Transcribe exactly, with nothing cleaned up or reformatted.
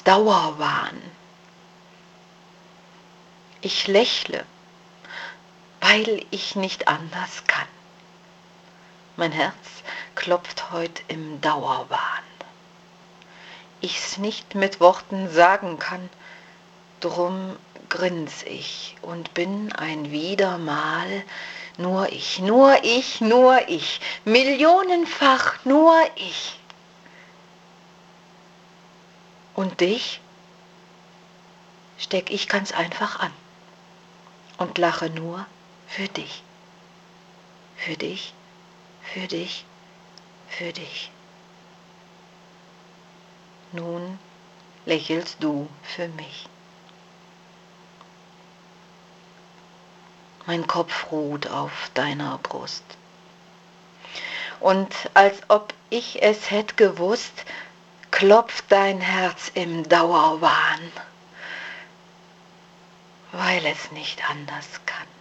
Dauerwahn. Ich lächle, weil ich nicht anders kann. Mein Herz klopft heut im Dauerwahn. Ich's nicht mit Worten sagen kann, drum grins ich und bin ein wieder Mal nur ich, nur ich, nur ich, millionenfach nur ich. Und dich steck ich ganz einfach an und lache nur für dich, für dich, für dich, für dich. Nun lächelst du für mich. Mein Kopf ruht auf deiner Brust. Und als ob ich es hätt gewusst, klopft dein Herz im Dauerwahn, weil es nicht anders kann.